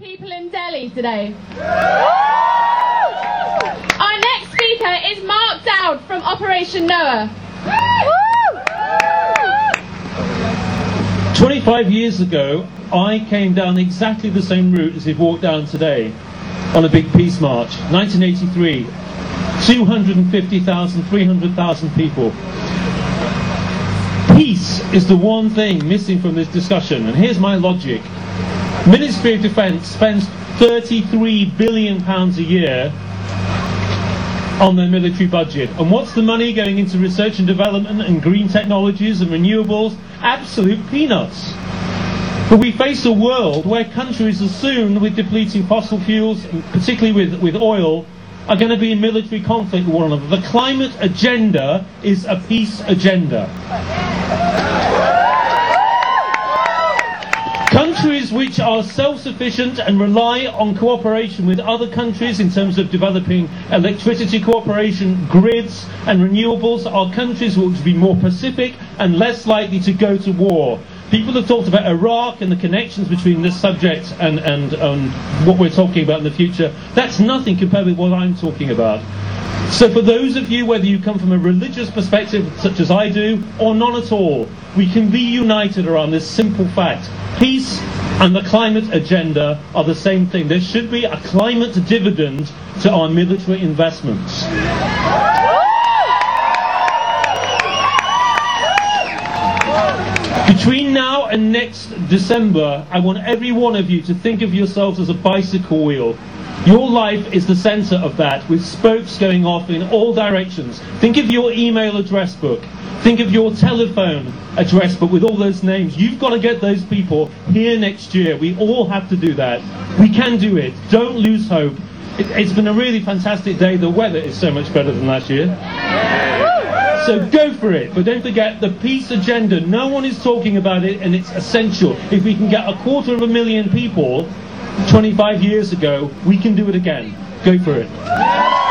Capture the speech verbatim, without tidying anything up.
people in Delhi today. Our next speaker is Mark Dowd from Operation Noah. twenty-five years ago, I came down exactly the same route as you've walked down today on a big peace march. nineteen eighty-three, two hundred fifty thousand, three hundred thousand people. Peace is the one thing missing from this discussion, and here's my logic. Ministry of Defence spends thirty-three billion pounds a year on their military budget. And what's the money going into research and development and green technologies and renewables? Absolute peanuts. But we face a world where countries as soon with depleting fossil fuels, and particularly with, with oil, are going to be in military conflict with one another. The climate agenda is a peace agenda. Countries which are self-sufficient and rely on cooperation with other countries in terms of developing electricity cooperation, grids and renewables are countries which will be more pacific and less likely to go to war. People have talked about Iraq and the connections between this subject and, and um, what we're talking about in the future. That's nothing compared with what I'm talking about. So for those of you, whether you come from a religious perspective such as I do, or none at all, we can be united around this simple fact. Peace and the climate agenda are the same thing. There should be a climate dividend to our military investments. Between now and next December, I want every one of you to think of yourselves as a bicycle wheel. Your life is the centre of that, with spokes going off in all directions. Think of your email address book. Think of your telephone address book with all those names. You've got to get those people here next year. We all have to do that. We can do it. Don't lose hope. It, it's been a really fantastic day. The weather is so much better than last year. So go for it. But don't forget the peace agenda. No one is talking about it, and it's essential. If we can get a quarter of a million people twenty-five years ago, we can do it again. Go for it.